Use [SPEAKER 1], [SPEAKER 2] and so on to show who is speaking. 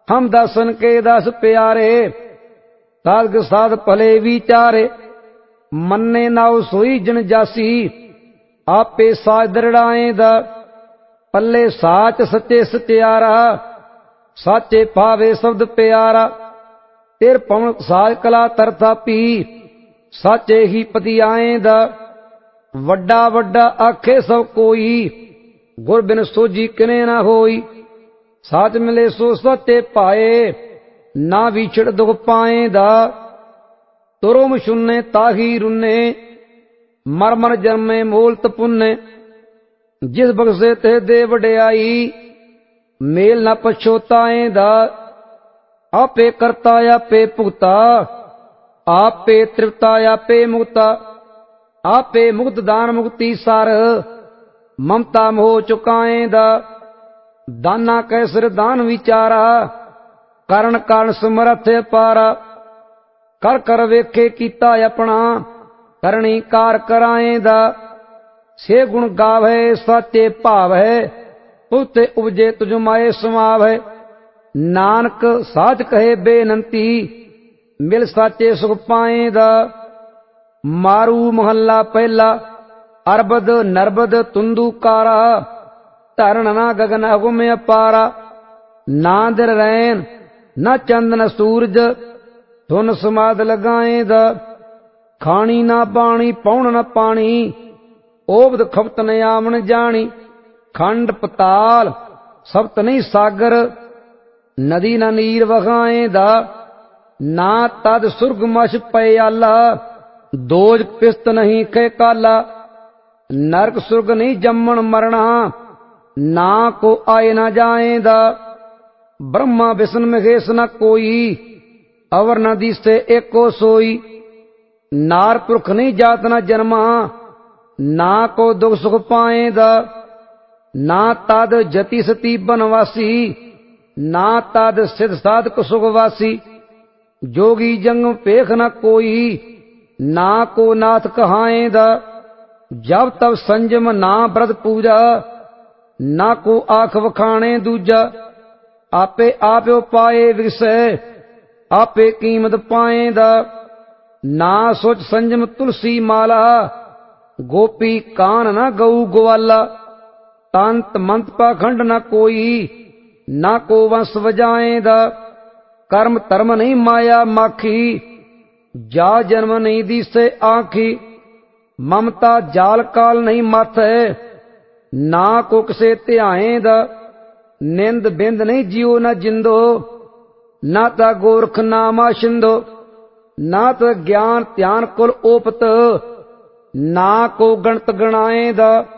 [SPEAKER 1] हम दसन के दस प्यारे, साध साध भले विचारे। मन्ने नाउ सोई जन जासी, आपे साज दरड़ाए दा। पल्ले साच सच्चे सत्यारा, साचे पावे शब्द प्यारा। तेर पवन साज कला तरतापी, साचे ही पति आए दा। वड्डा वड्डा आखे सब कोई, गुर बिन सोजी किने ना होई। साच मिले सो सत्य पाए, ना विछड़ दुख पाए दा। तुरुम सुनने ताही रुन्ने, मर मर जन्मे मोलत पुन्ने। जिस बख्शे ते दे वड्याई, मेल न पछोताए दा। आपे करता आपे भुगता, आपे तृप्ता आपे मुक्ता। आपे मुक्त दान मुक्ति सार, ममता मोह चुकाए दा। दाना कैसर दान विचारा, कारण कारण समर्थ पारा। कर कर वेखे कीता अपना, करणी कार कराए दा। से गुण गावे साचे भाव है, पुते उपजे तुझ माए समाव है। नानक साच कहे बेनंती, मिल साचे सुख पाए दा। मारू महल्ला पहला, अरबद नरबद तुंदू कारा। धरण ना गगन अगुम अपारा, ना दिर रैन न चंद न सूरज, धुन समाद लगाए दा। खानी ना बाणी पौण न पानी, ओबद खपत न आमन जानी। खंड पताल सप्त नहीं सागर, नदी न नीर वहाए दा। ना तद सुर्ग मछ पयाला, दोज पिस्त नहीं खे काला। नरक सुर्ग नहीं जम्मन मरना, ना को आए न जाए दा। ब्रह्मा विष्णु महेश न कोई, अवर न दिसे एको सोई। नार पुरख नहीं जात न जन्मा, ना को दुख सुख पाए दा। ना तद जति सती बनवासी, ना तद सिद्ध साधक सुखवासी। जोगी जंग पेख न कोई, ना को नाथ कहाए दा। जब तब संजम ना व्रत पूजा, ना को आख वखाणे दूजा। आपे आप पाए विषय, आपे कीमत पाए दा। ना सोच संजम तुलसी माला, गोपी कान न गऊ ग्वाला। तंत मंत पाखंड न कोई, ना को वंश वजाए दा। कर्म धर्म नहीं माया माखी, जा जन्म नहीं दिसे आखी। ममता जाल काल नहीं माथे, ना को किसे ध्याए दा। निंद बिंद नहीं जियो न जिंदो, ना ता गोरख नामा शिंदो। ना तो ज्ञान ध्यान कुल ओपत, ना को गणत गणाए दा।